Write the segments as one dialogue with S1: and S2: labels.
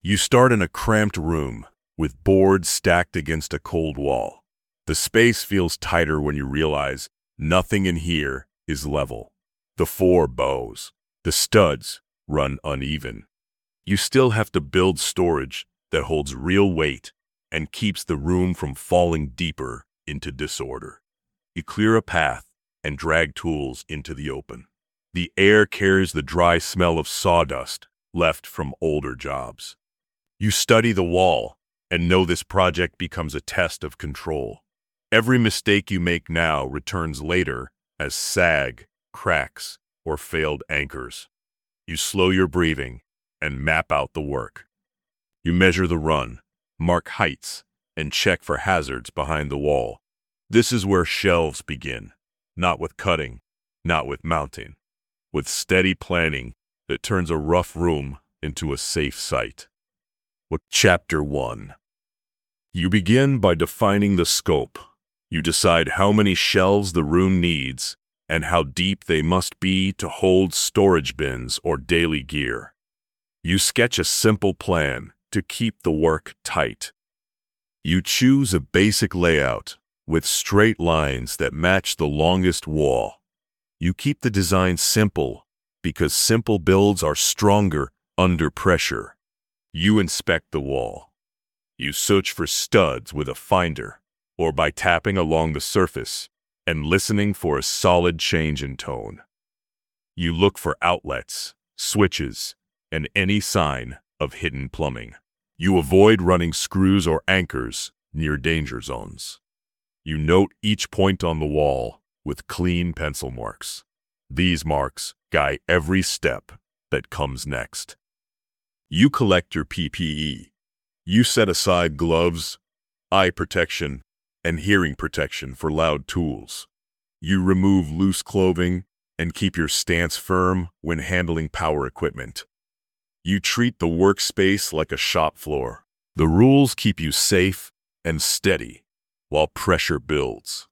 S1: You start in a cramped room with boards stacked against a cold wall. The space feels tighter when you realize nothing in here is level. The four bows, the studs, run uneven. You still have to build storage that holds real weight and keeps the room from falling deeper into disorder. You clear a path and drag tools into the open. The air carries the dry smell of sawdust left from older jobs. You study the wall and know this project becomes a test of control. Every mistake you make now returns later as sag, cracks, or failed anchors. You slow your breathing and map out the work. You measure the run, mark heights, and check for hazards behind the wall. This is where shelves begin, not with cutting, not with mounting, with steady planning that turns a rough room into a safe site. Chapter 1. You begin by defining the scope. You decide how many shelves the room needs and how deep they must be to hold storage bins or daily gear. You sketch a simple plan to keep the work tight. You choose a basic layout with straight lines that match the longest wall. You keep the design simple because simple builds are stronger under pressure. You inspect the wall. You search for studs with a finder or by tapping along the surface and listening for a solid change in tone. You look for outlets, switches, and any sign of hidden plumbing. You avoid running screws or anchors near danger zones. You note each point on the wall with clean pencil marks. These marks guide every step that comes next. You collect your PPE. You set aside gloves, eye protection, and hearing protection for loud tools. You remove loose clothing and keep your stance firm when handling power equipment. You treat the workspace like a shop floor. The rules keep you safe and steady while pressure builds.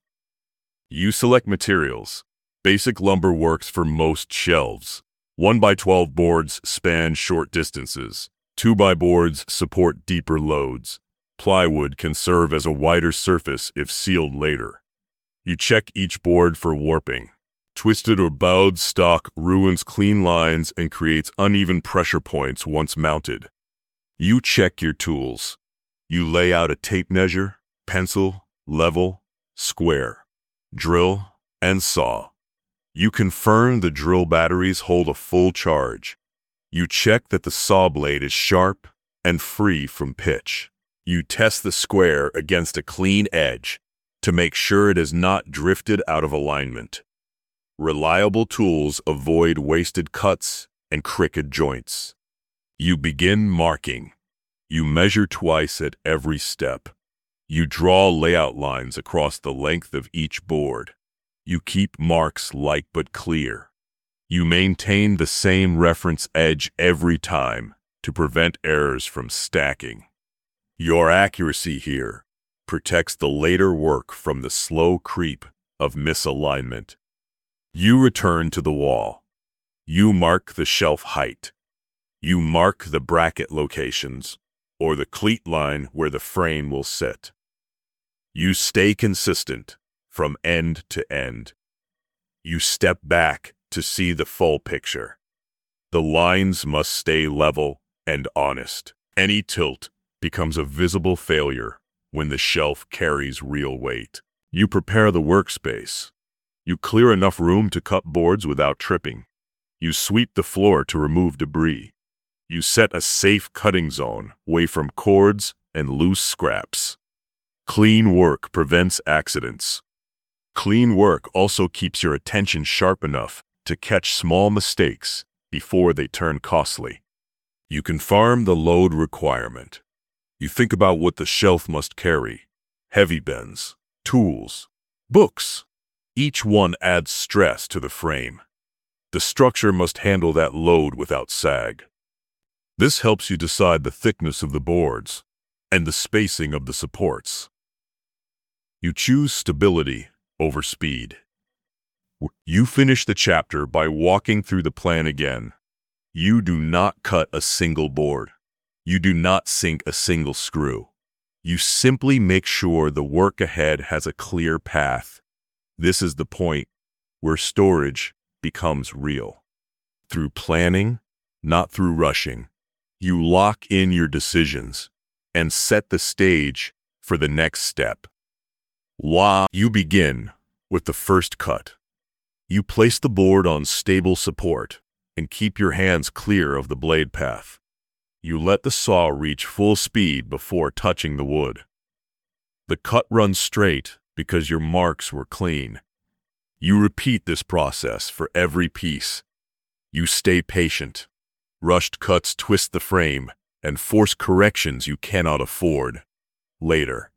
S1: You select materials. Basic lumber works for most shelves. 1x12 boards span short distances. 2x boards support deeper loads. Plywood can serve as a wider surface if sealed later. You check each board for warping. Twisted or bowed stock ruins clean lines and creates uneven pressure points once mounted. You check your tools. You lay out a tape measure, pencil, level, square, drill, and saw. You confirm the drill batteries hold a full charge. You check that the saw blade is sharp and free from pitch. You test the square against a clean edge to make sure it is not drifted out of alignment. Reliable tools avoid wasted cuts and crooked joints. You begin marking. You measure twice at every step. You draw layout lines across the length of each board. You keep marks light but clear. You maintain the same reference edge every time to prevent errors from stacking. Your accuracy here protects the later work from the slow creep of misalignment. You return to the wall. You mark the shelf height. You mark the bracket locations or the cleat line where the frame will sit. You stay consistent from end to end. You step back to see the full picture. The lines must stay level and honest. Any tilt becomes a visible failure when the shelf carries real weight. You prepare the workspace. You clear enough room to cut boards without tripping. You sweep the floor to remove debris. You set a safe cutting zone away from cords and loose scraps. Clean work prevents accidents. Clean work also keeps your attention sharp enough to catch small mistakes before they turn costly. You confirm the load requirement. You think about what the shelf must carry. Heavy bins, tools, books. Each one adds stress to the frame. The structure must handle that load without sag. This helps you decide the thickness of the boards and the spacing of the supports. You choose stability over speed. You finish the chapter by walking through the plan again. You do not cut a single board. You do not sink a single screw. You simply make sure the work ahead has a clear path. This is the point where storage becomes real. Through planning, not through rushing, you lock in your decisions and set the stage for the next step. You begin with the first cut. You place the board on stable support and keep your hands clear of the blade path. You let the saw reach full speed before touching the wood. The cut runs straight because your marks were clean. You repeat this process for every piece. You stay patient. Rushed cuts twist the frame and force corrections you cannot afford. Later,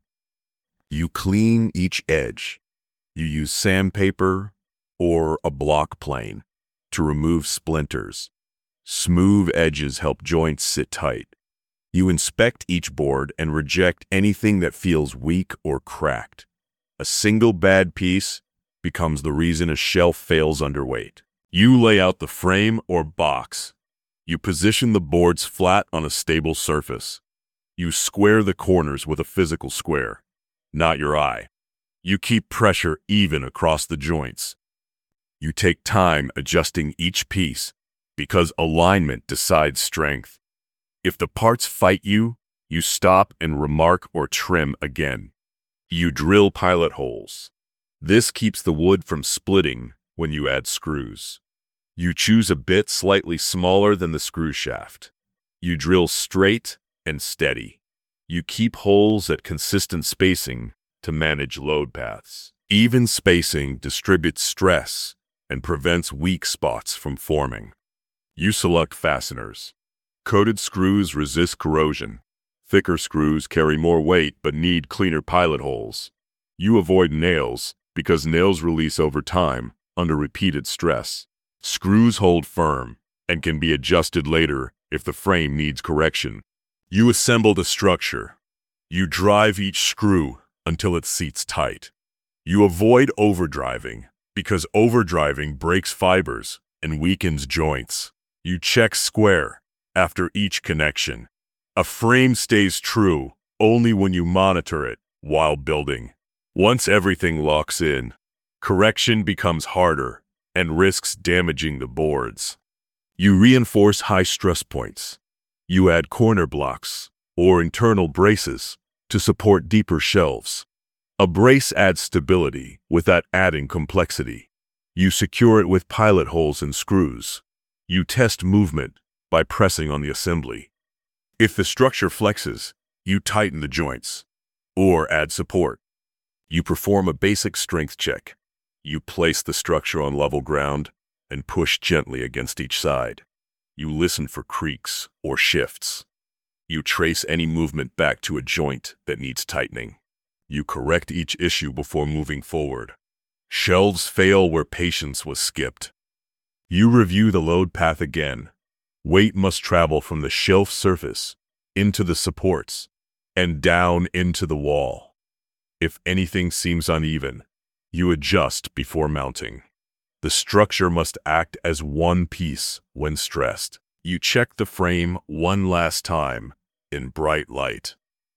S1: you clean each edge. You use sandpaper or a block plane to remove splinters. Smooth edges help joints sit tight. You inspect each board and reject anything that feels weak or cracked. A single bad piece becomes the reason a shelf fails under weight. You lay out the frame or box. You position the boards flat on a stable surface. You square the corners with a physical square, not your eye. You keep pressure even across the joints. You take time adjusting each piece because alignment decides strength. If the parts fight you, you stop and remark or trim again. You drill pilot holes. This keeps the wood from splitting when you add screws. You choose a bit slightly smaller than the screw shaft. You drill straight and steady. You keep holes at consistent spacing to manage load paths. Even spacing distributes stress and prevents weak spots from forming. You select fasteners. Coated screws resist corrosion. Thicker screws carry more weight but need cleaner pilot holes. You avoid nails because nails release over time under repeated stress. Screws hold firm and can be adjusted later if the frame needs correction. You assemble the structure. You drive each screw until it seats tight. You avoid overdriving because overdriving breaks fibers and weakens joints. You check square after each connection. A frame stays true only when you monitor it while building. Once everything locks in, correction becomes harder and risks damaging the boards. You reinforce high stress points. You add corner blocks or internal braces to support deeper shelves. A brace adds stability without adding complexity. You secure it with pilot holes and screws. You test movement by pressing on the assembly. If the structure flexes, you tighten the joints or add support. You perform a basic strength check. You place the structure on level ground and push gently against each side. You listen for creaks or shifts. You trace any movement back to a joint that needs tightening. You correct each issue before moving forward. Shelves fail where patience was skipped. You review the load path again. Weight must travel from the shelf surface into the supports and down into the wall. If anything seems uneven, you adjust before mounting. The structure must act as one piece when stressed. You check the frame one last time in bright light.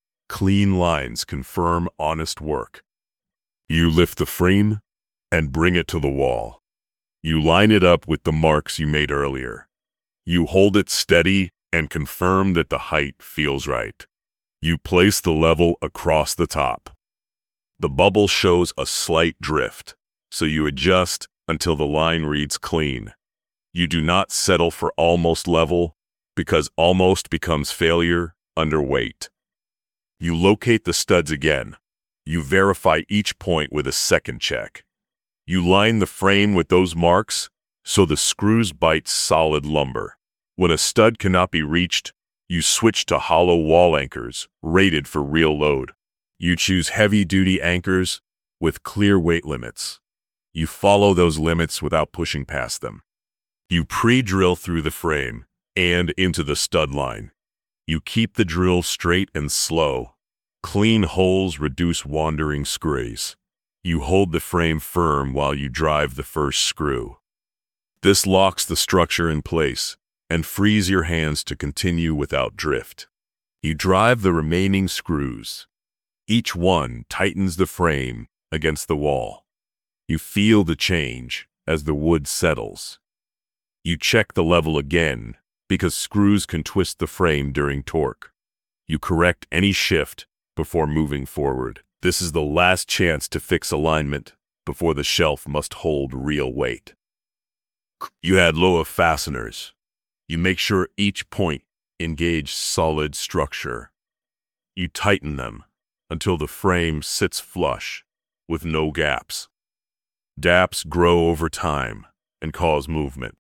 S1: Clean lines confirm honest work. You lift the frame and bring it to the wall. You line it up with the marks you made earlier. You hold it steady and confirm that the height feels right. You place the level across the top. The bubble shows a slight drift, so you adjust until the line reads clean. You do not settle for almost level because almost becomes failure under weight. You locate the studs again. You verify each point with a second check. You line the frame with those marks so the screws bite solid lumber. When a stud cannot be reached, you switch to hollow wall anchors rated for real load. You choose heavy-duty anchors with clear weight limits. You follow those limits without pushing past them. You pre-drill through the frame and into the stud line. You keep the drill straight and slow. Clean holes reduce wandering screws. You hold the frame firm while you drive the first screw. This locks the structure in place and frees your hands to continue without drift. You drive the remaining screws. Each one tightens the frame against the wall. You feel the change as the wood settles. You check the level again because screws can twist the frame during torque. You correct any shift before moving forward. This is the last chance to fix alignment before the shelf must hold real weight. You add lower fasteners. You make sure each point engage solid structure. You tighten them until the frame sits flush with no gaps. Gaps grow over time and cause movement.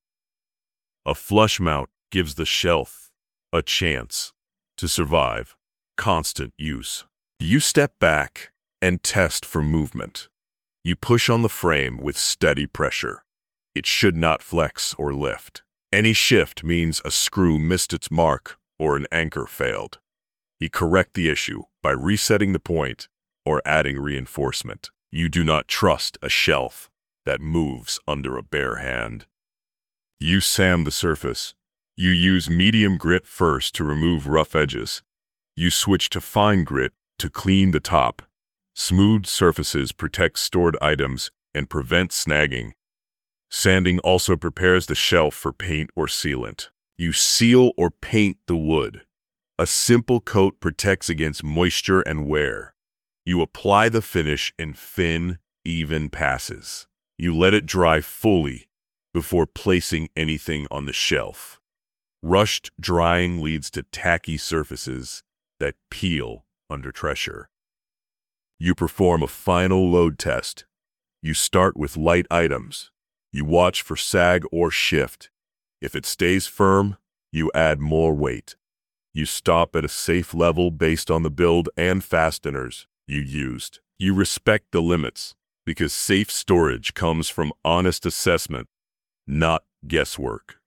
S1: A flush mount gives the shelf a chance to survive constant use. You step back and test for movement. You push on the frame with steady pressure. It should not flex or lift. Any shift means a screw missed its mark or an anchor failed. You correct the issue by resetting the point or adding reinforcement. You do not trust a shelf that moves under a bare hand. You sand the surface. You use medium grit first to remove rough edges. You switch to fine grit to clean the top. Smooth surfaces protect stored items and prevent snagging. Sanding also prepares the shelf for paint or sealant. You seal or paint the wood. A simple coat protects against moisture and wear. You apply the finish in thin, even passes. You let it dry fully before placing anything on the shelf. Rushed drying leads to tacky surfaces that peel under pressure. You perform a final load test. You start with light items. You watch for sag or shift. If it stays firm, you add more weight. You stop at a safe level based on the build and fasteners you used. You respect the limits because safe storage comes from honest assessment, not guesswork.